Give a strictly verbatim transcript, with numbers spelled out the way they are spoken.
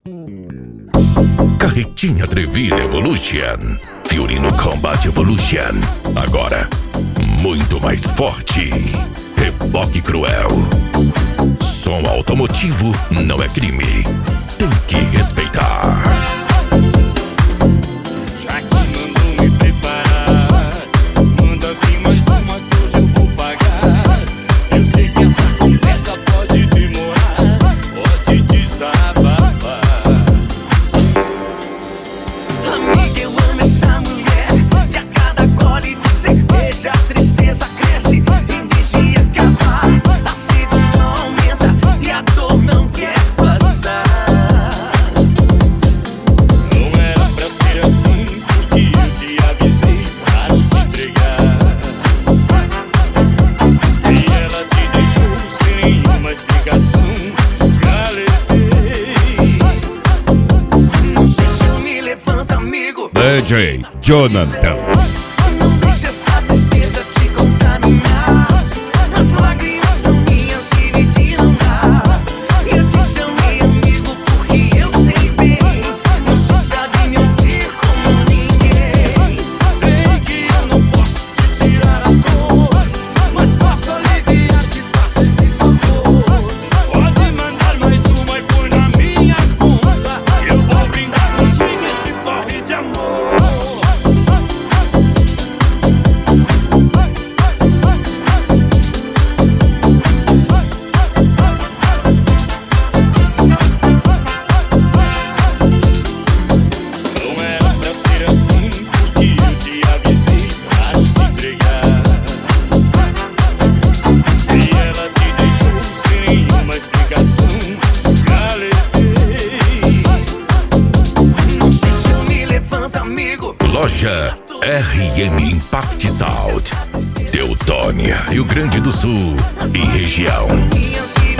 Carretinha Atrevida Evolution. Fiorino Combat Evolution. Agora, muito mais forte. Reboque cruel. Som automotivo não é crime. Tem que respeitar. Já que mandou me preparar, manda vir mais uma que hoje eu vou pagar. Eu sei que essa conversa pode demorar, pode desabafar. Amiga, eu amo essa mulher, e a cada gole de cerveja a tristeza cresce. Em vez de acabar, a sedução aumenta e a dor não quer passar. Não era pra ser assim, porque eu te avisei pra não se entregar. E ela te deixou sem uma explicação. Já alertei. Não sei se eu me levanto, amigo. D J Jonathan. Não deixe essa tristeza te contaminar. As lágrimas são minhas, dividir não dá. Eu te chamei amigo porque eu sei bem. Você sabe me ouvir como ninguém. Sei que eu não posso te tirar a dor, mas posso aliviar que faça esse favor. Pode mandar mais uma e põe na minha conta. Eu vou brindar contigo esse corre de amor. Não era pra ser assim, porque eu te avisei pra não se entregar. E ela te deixou sem uma explicação. Já alertei. Não sei se eu me levanto, amigo. Loja R M Impact Sound. Teutônia, Rio Grande do Sul e região. Minhas